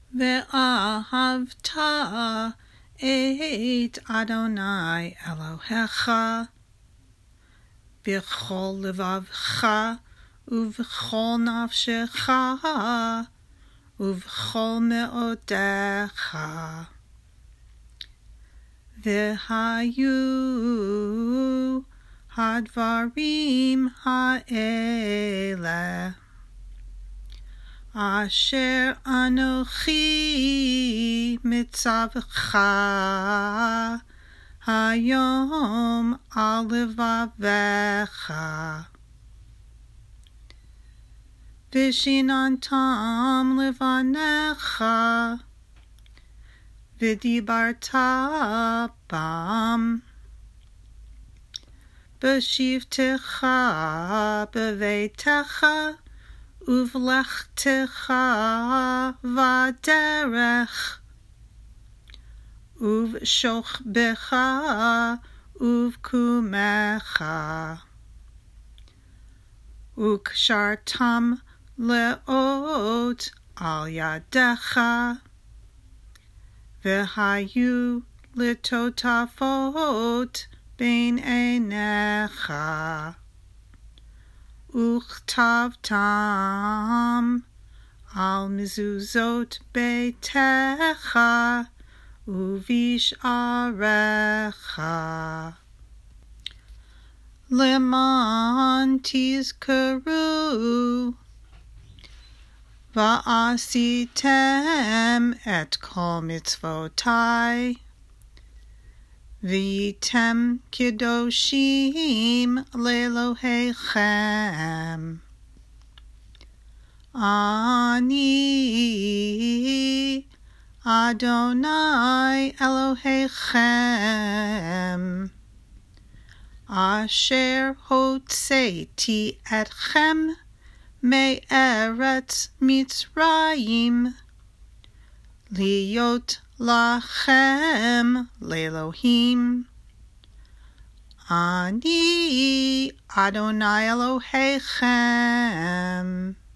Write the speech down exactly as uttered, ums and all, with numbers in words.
ואהבת את אדוני אלוהיך בכל לבבך ובכל נפשך ובכל מאודך. והיו הדברים האלה אשר אנוכי מצווך היום על לבבך, ושיננתם לבניך, ודיברת בם, בשבתך בביתך, ובלכתך בדרך, ובשוכבך ובקומך, וקשרתם לאות על ידך, והיו לטוטפות בין עיניך, וכתבתם על מזוזות ביתך ובשעריך, למען תזכרו ועשיתם את כל מצוותי, והייתם קדושים לאלוהיכם. אני אדוני אלוהיכם, אשר הוצאתי אתכם מארץ מצרים, להיות לכם לאלוהים. אני אדוני אלוהיכם.